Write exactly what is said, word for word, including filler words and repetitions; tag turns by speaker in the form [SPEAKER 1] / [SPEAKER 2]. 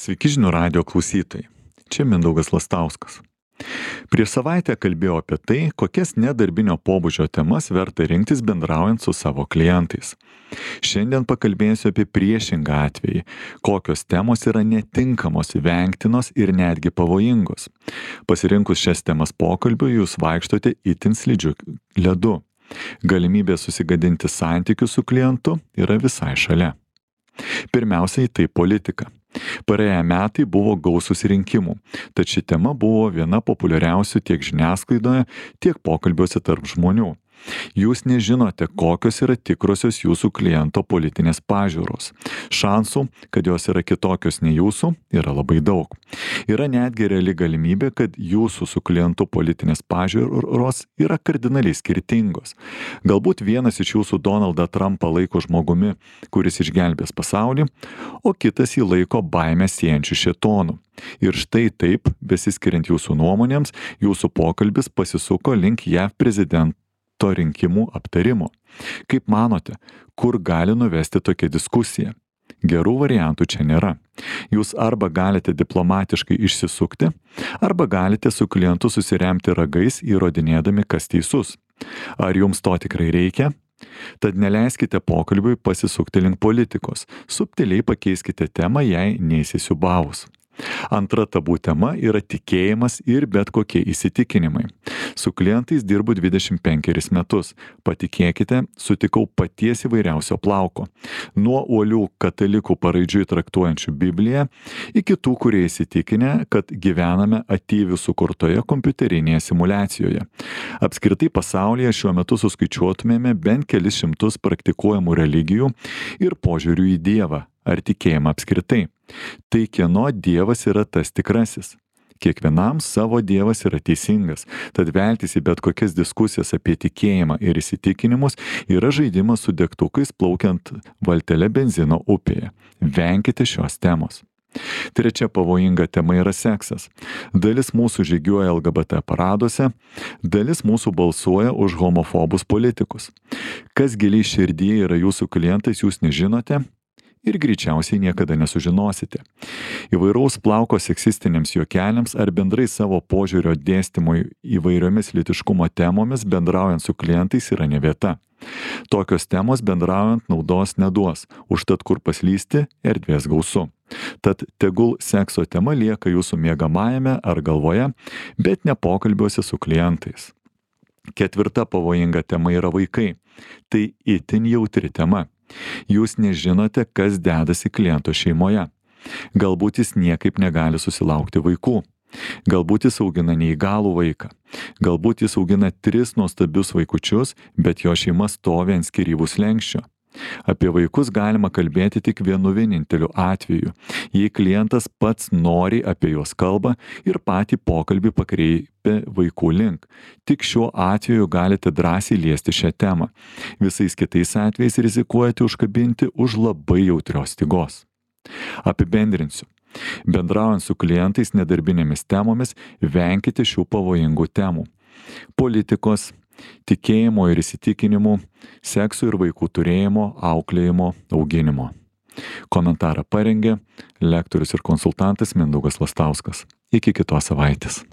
[SPEAKER 1] Sveiki žinių radijo klausytojai. Čia Mindaugas Lastauskas. Prieš savaitę kalbėjau apie tai, kokias nedarbinio pobūdžio temas verta rinktis bendraujant su savo klientais. Šiandien pakalbėsiu apie priešingą atvejį, kokios temos yra netinkamos, vengtinos ir netgi pavojingos. Pasirinkus šias temas pokalbiui, jūs vaikštote itin slidžiu ledu. Galimybė susigadinti santykius su klientu yra visai šalia. Pirmiausiai tai politika. Praėję metai buvo gausūs rinkimų, tad ši tema buvo viena populiariausių tiek žiniasklaidoje, tiek pokalbiuose tarp žmonių. Jūs nežinote, kokios yra tikrosios jūsų kliento politinės pažiūros. Šansų, kad jos yra kitokios nei jūsų, yra labai daug. Yra netgi reali galimybė, kad jūsų su klientu politinės pažiūros yra kardinaliai skirtingos. Galbūt vienas iš jūsų Donaldą Trumpą laiko žmogumi, kuris išgelbės pasaulį, o kitas jį laiko baimę siejančiu šėtonu. Ir štai taip, besiskiriant jūsų nuomonėms, jūsų pokalbis pasisuko link J A V prezidento to rinkimų aptarimo. Kaip manote, kur gali nuvesti tokia diskusija? Gerų variantų čia nėra. Jūs arba galite diplomatiškai išsisukti, arba galite su klientu susiremti ragais, įrodinėdami, kas teisus. Ar jums to tikrai reikia? Tad neleiskite pokalbiui pasisukti link politikos. Subtiliai pakeiskite temą, jei neįsisiubavus. Antra tabų tema yra tikėjimas ir bet kokie įsitikinimai. Su klientais dirbu dvidešimt penkerius metus. Patikėkite, sutikau paties įvairiausio plauko. Nuo uolių katalikų paraidžiui traktuojančių Bibliją, iki tų, kurie įsitikinę, kad gyvename atyvių sukurtoje kompiuterinėje simulacijoje. Apskritai pasaulyje šiuo metu suskaičiuotumėme bent kelis šimtus praktikuojamų religijų ir požiūrių į Dievą ar tikėjimą apskritai. Tai kieno Dievas yra tas tikrasis? Kiekvienam savo Dievas yra teisingas, tad veltis į bet kokias diskusijas apie tikėjimą ir įsitikinimus yra žaidimas su degtukais plaukiant valtele benzino upėje. Venkite šios temos. Trečia pavojinga tema yra seksas. Dalis mūsų žygiuoja L G B T paraduose, dalis mūsų balsuoja už homofobus politikus. Kas giliai širdyje yra jūsų klientais, jūs nežinote ir greičiausiai niekada nesužinosite. Įvairaus plauko seksistiniams juokeliams ar bendrai savo požiūrio dėstymui įvairiomis lytiškumo temomis bendraujant su klientais yra ne vieta. Tokios temos bendraujant naudos neduos, užtat kur paslysti erdvės gausu. Tad tegul sekso tema lieka jūsų miegamajame ar galvoje, bet ne pokalbiuose su klientais. Ketvirta pavojinga tema yra vaikai. Tai itin jautri tema. Jūs nežinote, kas dedasi kliento šeimoje. Galbūt jis niekaip negali susilaukti vaikų. Galbūt jis augina neįgalų vaiką. Galbūt jis augina tris nuostabius vaikučius, bet jo šeima stovi ant skyrybų slenksčio. Apie vaikus galima kalbėti tik vienu vieninteliu atveju, jei klientas pats nori apie juos kalba ir patį pokalbį pakreipia vaikų link. Tik šiuo atveju galite drąsiai liesti šią temą. Visais kitais atvejais rizikuojate užkabinti už labai jautrios stygos. Apibendrinsiu. Bendraujant su klientais nedarbinėmis temomis, venkite šių pavojingų temų. Politikos, tikėjimo ir įsitikinimų, sekso ir vaikų turėjimo, auklėjimo, auginimo. Komentarą parengė lektorius ir konsultantas Mindaugas Lastauskas. Iki kitos savaitės.